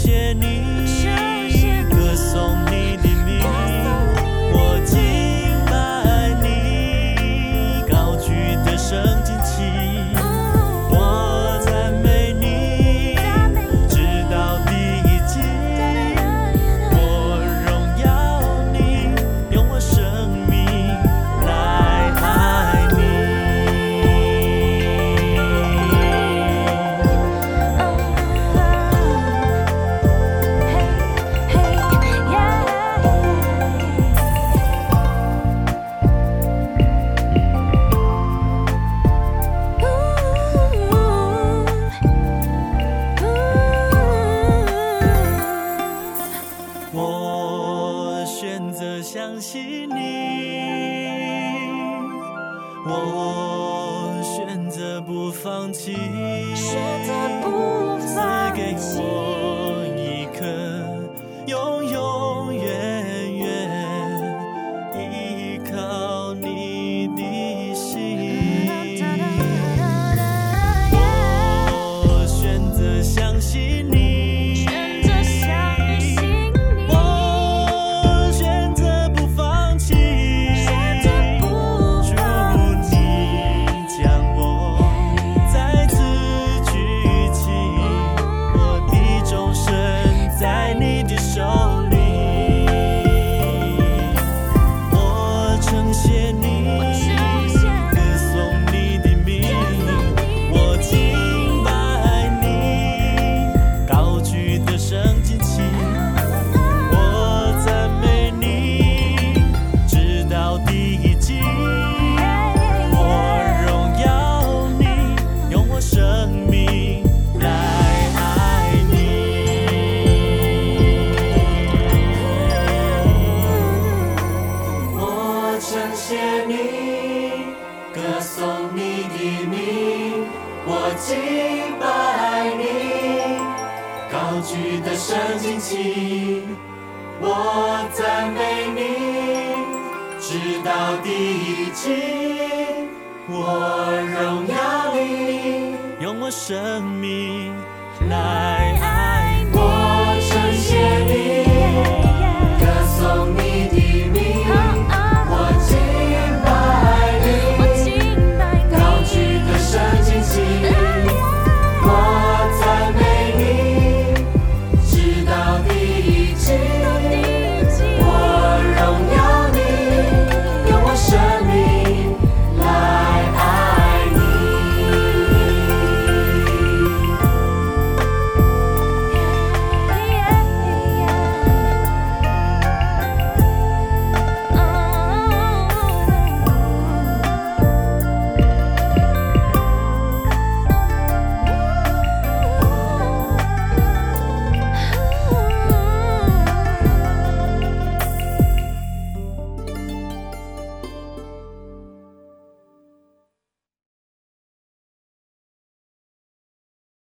谢你，歌颂你的名，我敬拜你，高举的圣经旗，我赞美你，直到地极，我荣耀你，用我生命来爱你。我选择相信你，我选择不放弃，赐给我一颗永永远远依靠你的心。我选择相信你。谢你，歌颂你的名，我敬拜你，高举的圣经旗，我赞美你，直到地极，我荣耀你，用我生命来